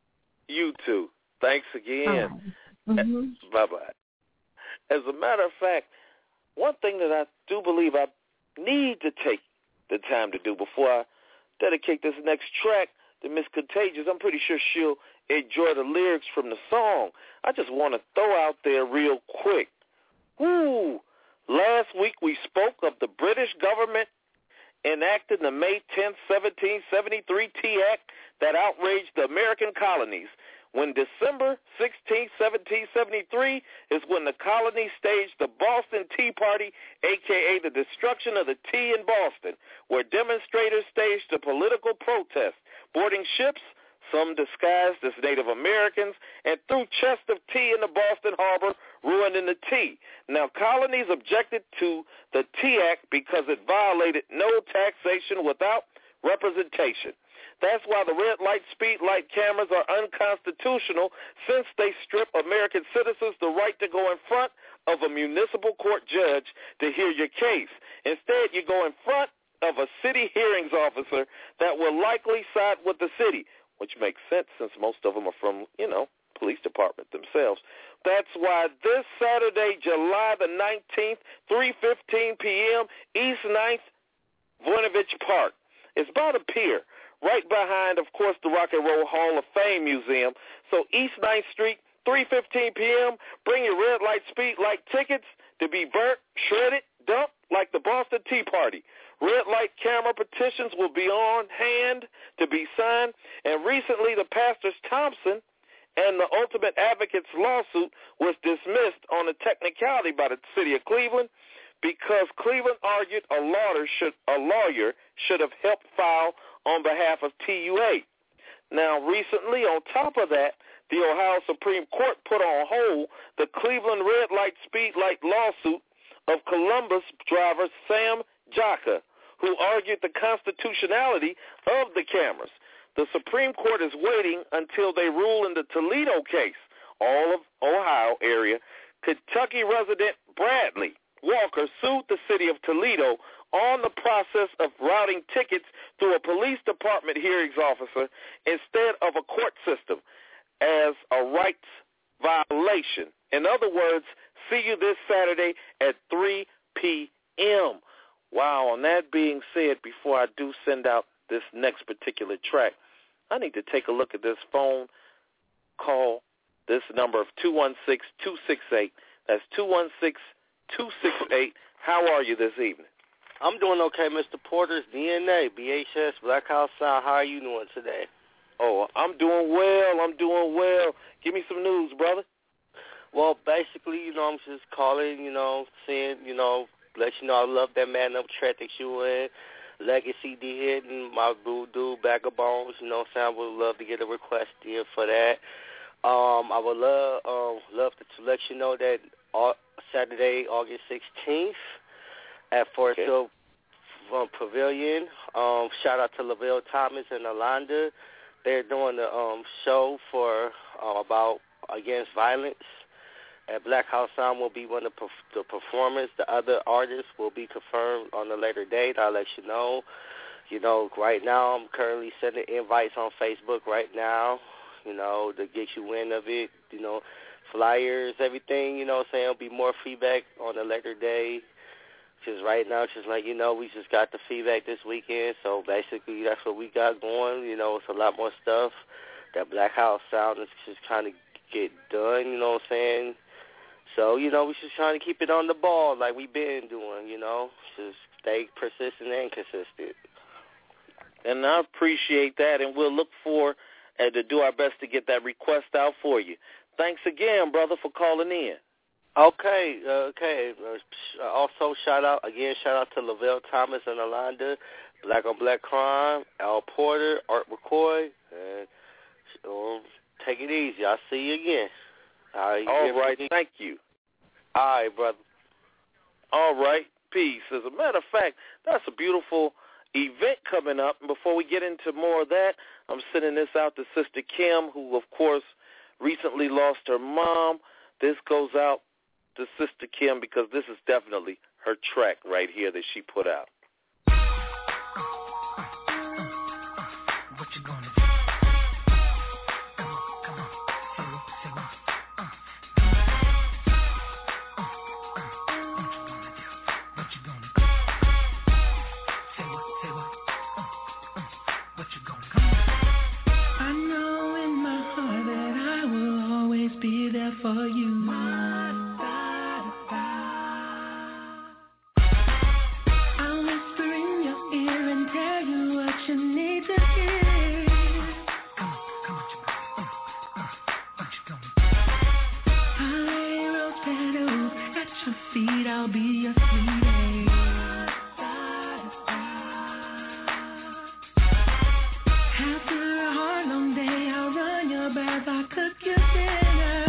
You too. Thanks again. Right. Mm-hmm. Bye-bye. As a matter of fact, one thing that I do believe I need to take the time to do before I dedicate this next track to Miss Contagious, I'm pretty sure she'll enjoy the lyrics from the song. I just want to throw out there real quick. Woo! Last week we spoke of the British government enacting the May tenth, seventeen seventy-three Tea Act that outraged the American colonies. When December sixteenth, seventeen seventy-three is when the colonies staged the Boston Tea Party, a k a the destruction of the tea in Boston, where demonstrators staged a political protest, boarding ships, some disguised as Native Americans, and threw chests of tea in the Boston harbor, ruining the tea. Now, colonies objected to the Tea Act because it violated no taxation without representation. That's why the red light, speed light cameras are unconstitutional, since they strip American citizens the right to go in front of a municipal court judge to hear your case. Instead, you go in front of a city hearings officer that will likely side with the city, which makes sense since most of them are from, you know, police department themselves. That's why this Saturday, July the nineteenth, three fifteen p.m., East ninth, Voinovich Park. It's by the pier, right behind, of course, the Rock and Roll Hall of Fame Museum. So East ninth Street, three fifteen p.m., bring your red light, speed light tickets to be burnt, shredded, dumped like the Boston Tea Party. Red light camera petitions will be on hand to be signed. And recently, the Pastors Thompson and the Ultimate Advocates lawsuit was dismissed on a technicality by the city of Cleveland because Cleveland argued a lawyer should, a lawyer should have helped file on behalf of T U A. Now, recently, on top of that, the Ohio Supreme Court put on hold the Cleveland red light, speed light lawsuit of Columbus driver Sam Jaka, who argued the constitutionality of the cameras. The Supreme Court is waiting until they rule in the Toledo case, all of Ohio area. Kentucky resident Bradley Walker sued the city of Toledo on the process of routing tickets through a police department hearings officer instead of a court system as a rights violation. In other words, see you this Saturday at three p.m. Wow, on that being said, before I do send out this next particular track, I need to take a look at this phone call this number of two one six, two six eight. That's two one six, two six eight. How are you this evening? I'm doing okay, Mister Porter's D N A, B H S, Black House Sound. How are you doing today? Oh, I'm doing well. I'm doing well. Give me some news, brother. Well, basically, you know, I'm just calling, you know, saying, you know, let you know I love that Man Up track that you were in. Legacy D hitting my boo dude, Bag of Bones. You know what I'm saying? I would love to get a request in for that. Um, I would love um, love to, to let you know that uh, Saturday, August sixteenth at Forest Hill okay. Pavilion. Um, shout out to Lavelle Thomas and Alonda. They're doing the um, show for uh, about against violence. At Black House Sound will be one of the performers. The other artists will be confirmed on a later date. I'll let you know. You know, right now I'm currently sending invites on Facebook right now, you know, to get you in of it, you know, flyers, everything, you know what I'm saying. There'll be more feedback on a later day. Just right now, it's just like, you know, we just got the feedback this weekend. So basically that's what we got going. You know, it's a lot more stuff that Black House Sound is just trying to get done, you know what I'm saying. So, you know, we're just trying to keep it on the ball like we've been doing, you know, just stay persistent and consistent. And I appreciate that, and we'll look for uh, to do our best to get that request out for you. Thanks again, brother, for calling in. Okay, uh, okay. Uh, also, shout out, again, shout out to Lavelle Thomas and Alonda, Black on Black Crime, Al Porter, Art McCoy, and um, take it easy. I'll see you again. All right, All right. Thank you. All right, brother. All right. Peace. As a matter of fact, that's a beautiful event coming up. And before we get into more of that, I'm sending this out to Sister Kim, who, of course, recently lost her mom. This goes out to Sister Kim because this is definitely her track right here that she put out. What you gonna do? For you, I'll whisper in your ear and tell you what you need to hear. Come on, come on, uh, uh, what you gonna do? I'll lay rose petals at your feet. I'll be your sweetie. After a hard long day, I'll run your bath. I'll cook your dinner.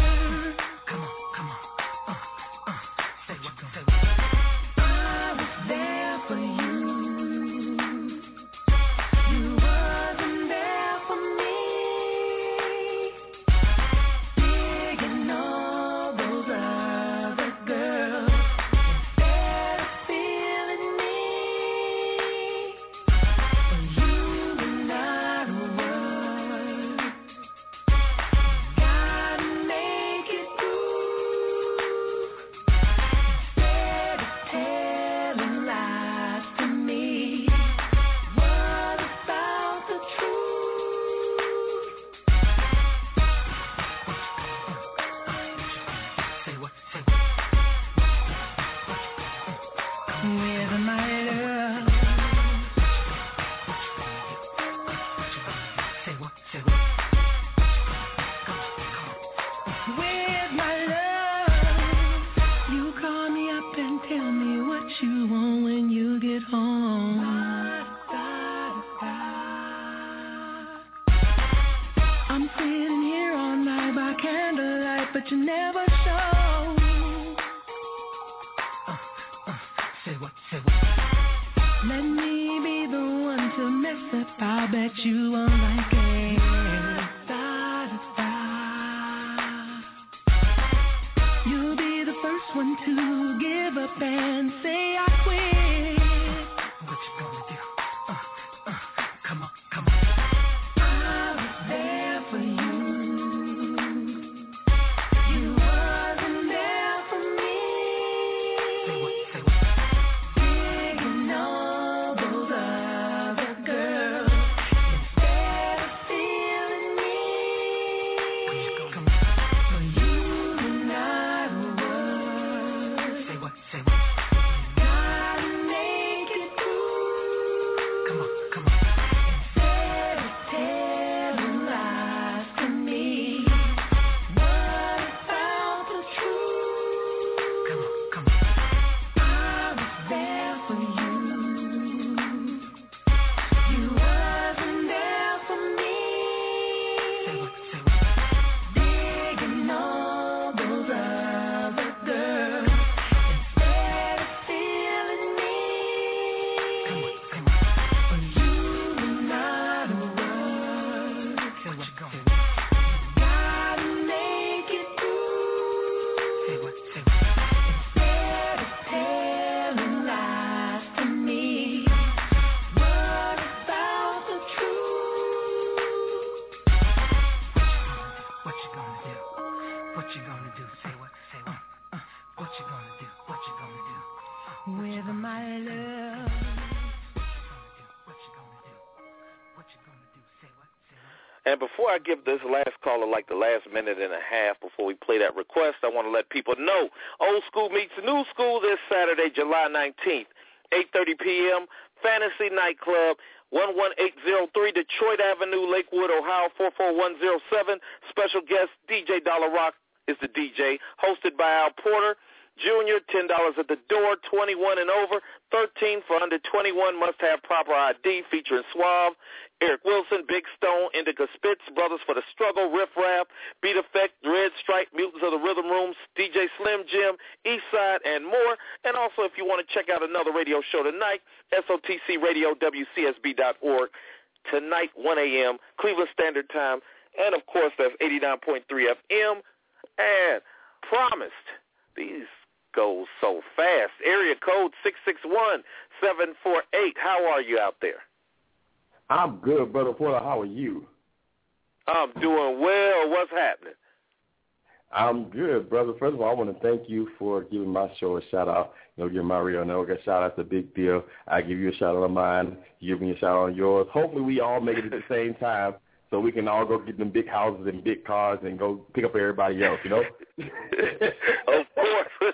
And before I give this last caller like the last minute and a half before we play that request, I want to let people know Old School meets New School this Saturday, July nineteenth, eight thirty p.m., Fantasy Nightclub, one one eight zero three Detroit Avenue, Lakewood, Ohio, four four one zero seven. Special guest D J Dollar Rock is the D J, hosted by Al Porter. Junior, ten dollars at the door, twenty-one and over. thirteen for under twenty-one, must have proper I D, featuring Suave, Eric Wilson, Big Stone, Indica Spitz, Brothers for the Struggle, Riff Raff, Beat Effect, Red Stripe, Mutants of the Rhythm Rooms, D J Slim Jim, Eastside, and more. And also, if you want to check out another radio show tonight, S O T C Radio, W C S B dot org, tonight, one a.m., Cleveland Standard Time, and, of course, that's eighty-nine point three F M. And promised, these goes so fast. Area code six six one, seven four eight. How are you out there? I'm good, Brother Porter. How are you? I'm doing well. What's happening? I'm good, brother. First of all, I want to thank you for giving my show a shout-out. You know, giving my radio network a shout-out. That's a big deal. I give you a shout-out on mine. You give me a shout-out on yours. Hopefully we all make it at the same time so we can all go get them big houses and big cars and go pick up everybody else, you know? Of course.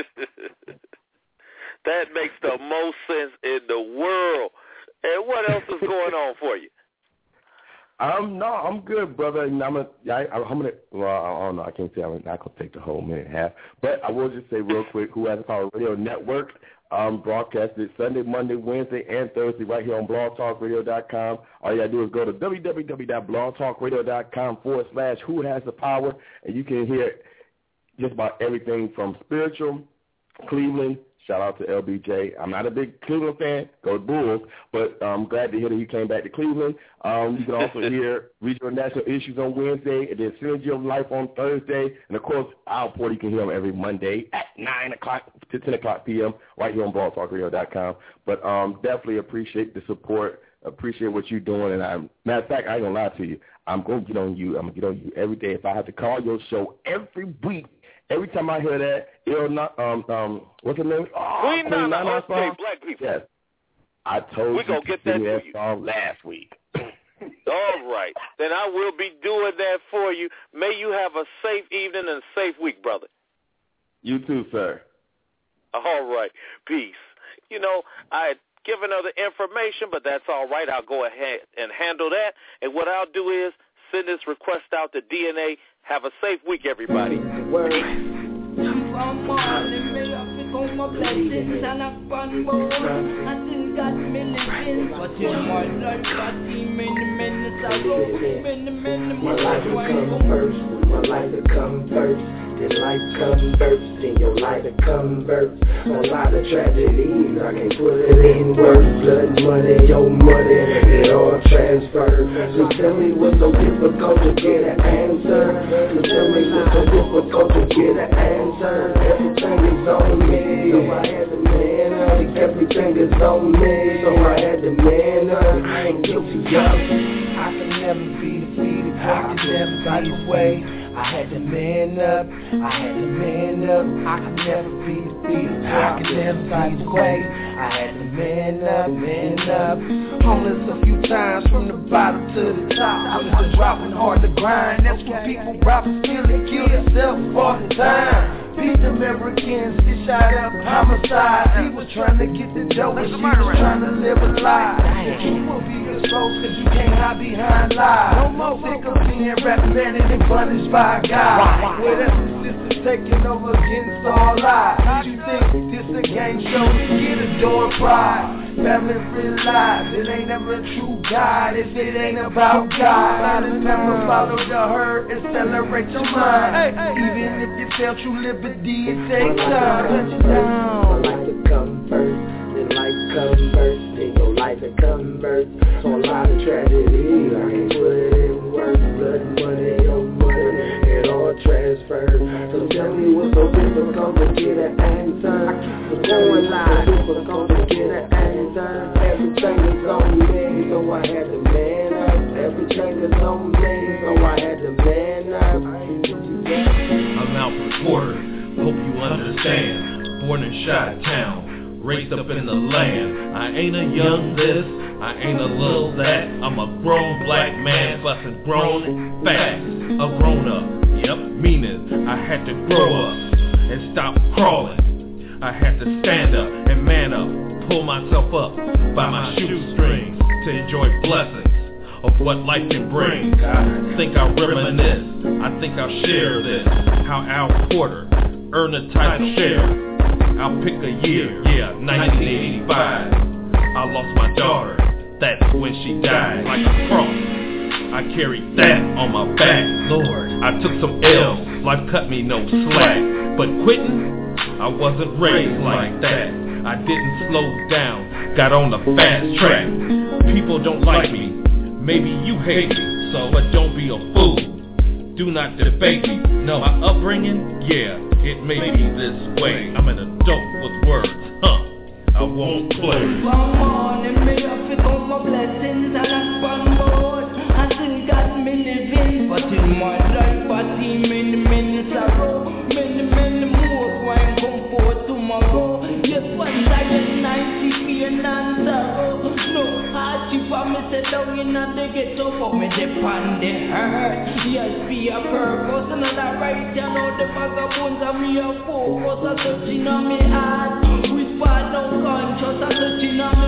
That makes the most sense in the world. And what else is going on for you? Um, no, I'm good, brother. And I'm a, I, I'm gonna. Well, I don't know. I can't say I'm not gonna take the whole minute and a half. But I will just say real quick, Who Has a Power Radio Network, um, broadcasted Sunday, Monday, Wednesday, and Thursday right here on blog talk radio dot com. All you gotta do is go to w w w dot blog talk radio dot com forward slash Who Has the Power, and you can hear just about everything from spiritual, Cleveland. Shout out to L B J. I'm not a big Cleveland fan. Go Bulls. But I'm glad to hear that he came back to Cleveland. Um, you can also hear regional national issues on Wednesday, and then Synergy of Life on Thursday. And, of course, Al Porter, you can hear him every Monday at nine o'clock to ten o'clock p.m. right here on blog talk radio dot com. But um, definitely appreciate the support. Appreciate what you're doing. And I'm, matter of fact, I ain't going to lie to you. I'm going to get on you. I'm going to get on you every day. If I have to call your show every week, every time I hear that, it'll not, um, um, what's her name? Oh, Queen Queen Nana, Nana okay, song? black people. Yes. I told we you gonna to get that sing for that you. song last week. All right. Then I will be doing that for you. May you have a safe evening and a safe week, brother. You too, sir. All right. Peace. You know, I had given her the information, but that's all right. I'll go ahead and handle that. And what I'll do is send this request out to D N A. Have a safe week, everybody. Word. From morning, me up to go my blessings and up on board. I still got millions, but in my life I see many minutes I go, many, many My life will come first, my life will come first. Then life converts, then your life will convert. A lot of tragedies, I can't put it in words. Blood money, your money, it all transfers. So tell me what's so difficult to get an answer. So tell me what's so difficult to get an answer. Everything is on me, so I had to man up. Everything is on me, so I had to man up. I ain't guilty of it. I can never be defeated, I can never be away. I had to man up, I had to man up. I can never be defeated, I can never be away. I had to man up, man up. Homeless a few times from the bottom to the top. I was just dropping hard to grind. That's what people rappers kill and kill themselves all the time. These Americans get shot up, homicide. He was trying to get the dope, but she was trying to live a lie. You will be exposed cause you can't hide behind lies. No more sick of being represented and punished by a guy. Well, that's the system taking over against all lies. You think this a game show? Get a door pride. Family realize it ain't never a true God if it ain't about God. Remember, follow the herd and celebrate your mind. Even if you felt true liberty, it takes time. My life will come first, then life comes first, then your life will convert. So a lot of tragedy, I can put it in words. Blood money, your money, it all transfers. So tell me what's so difficult to get an answer. So tell me what's so difficult to get an answer. Everything is on me, so I had to man up. Everything is on me, so I had to man up. I'm Alfred Porter, hope you understand. Born in Chi-Town, raised up in the land. I ain't a young this, I ain't a little that. I'm a grown black man, bustin' grown fast. A grown up, yep, meaning I had to grow up and stop crawling. I had to stand up and man up, pull myself up by my shoestrings to enjoy blessings of what life can bring. I think I'll reminisce, I think I'll share this, how Al Porter earned a title share. I'll pick a year, yeah, nineteen eighty-five. I lost my daughter, that's when she died. Like a cross, I carried that on my back. Lord, I took some L's, life cut me no slack. But quitting, I wasn't raised like that. I didn't slow down, got on the fast track. People don't like me, maybe you hate me, so but don't be a fool. Do not debate me. No, my upbringing, yeah, it made me this way. I'm an adult with words, huh? I won't play. One morning, me up to count my blessings and I spun board. I still got me living, but in my life, I see many, many sorrow, many, many more wine come forth tomorrow. Yes, once I get ninety pain and sorrow. No hardship for me sit down in and they get up for me depend the hurt. Yes, be a purpose and I right you know the vagabonds and me a focus. I touching on me heart. We part no conscious, I touching on